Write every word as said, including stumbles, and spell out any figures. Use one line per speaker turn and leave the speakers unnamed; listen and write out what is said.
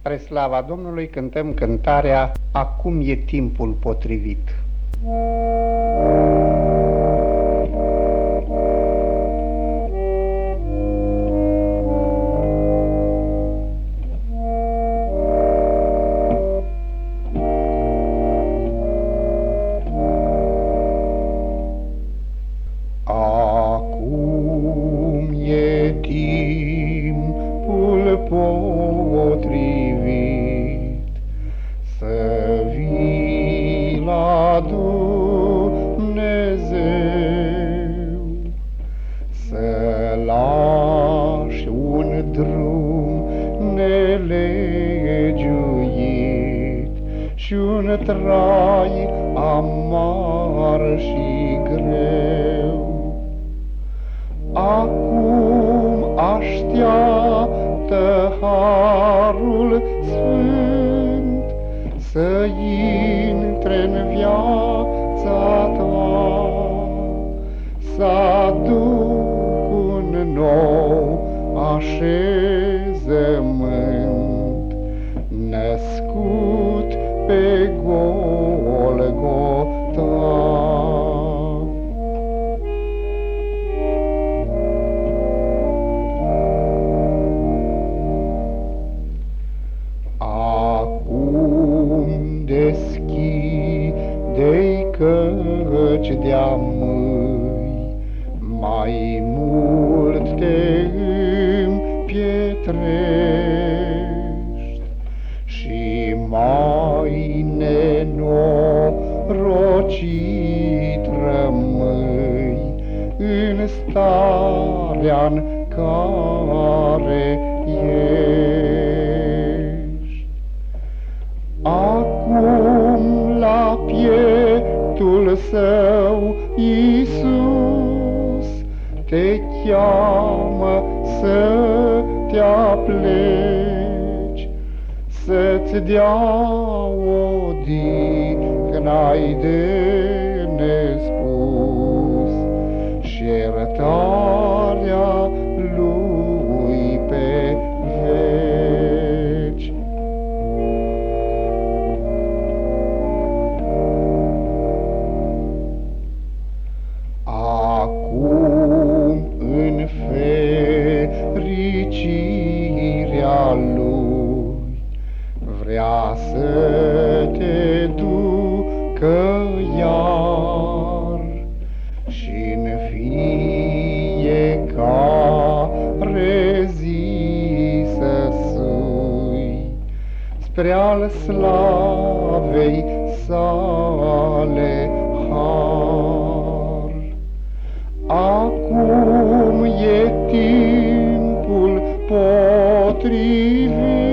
Spre slava Domnului cântăm cântarea Acum e timpul potrivit.
Acum e timpul potrivit să vii la Dumnezeu, să lași un drum nelegiuit și un trai amar și greu. Acum așteaptă harul sfânt să intre-n viața ta, să aduc un nou așezământ, născut pe Golgota. Deschide-i căci de-a mâi mai mult te împietrești și mai nenorocit rămâi în starea-n care ești. Acum la pieptul său Iisus te cheamă să te apleci, să-ți dea odihna-i de nespus și iertarea lui pe veci. Acum în fericirea lui vrea să te ducă iar și-n fiecare zi să sui spre al slavei sale har. Acum e timpul potrivit